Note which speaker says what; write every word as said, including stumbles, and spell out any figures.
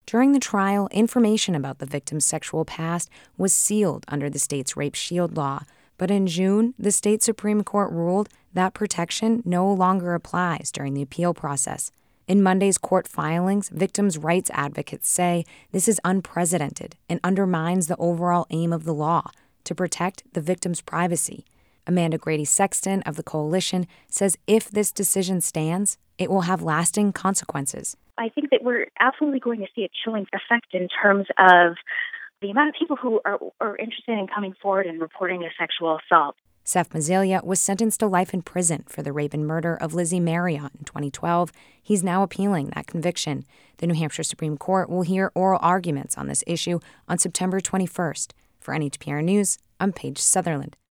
Speaker 1: During the trial, information about the victim's sexual past was sealed under the state's Rape Shield law. But in June, the state Supreme Court ruled that protection no longer applies during the appeal process. In Monday's court filings, victims' rights advocates say this is unprecedented and undermines the overall aim of the law to protect the victim's privacy. Amanda Grady-Sexton of the coalition says if this decision stands, it will have lasting consequences.
Speaker 2: I think that we're absolutely going to see a chilling effect in terms of the amount of people who are, are interested in coming forward and reporting a sexual assault.
Speaker 1: Seth Mazzaglia was sentenced to life in prison for the rape and murder of Lizzie Marriott in twenty twelve. He's now appealing that conviction. The New Hampshire Supreme Court will hear oral arguments on this issue on September twenty-first. For N H P R News, I'm Paige Sutherland.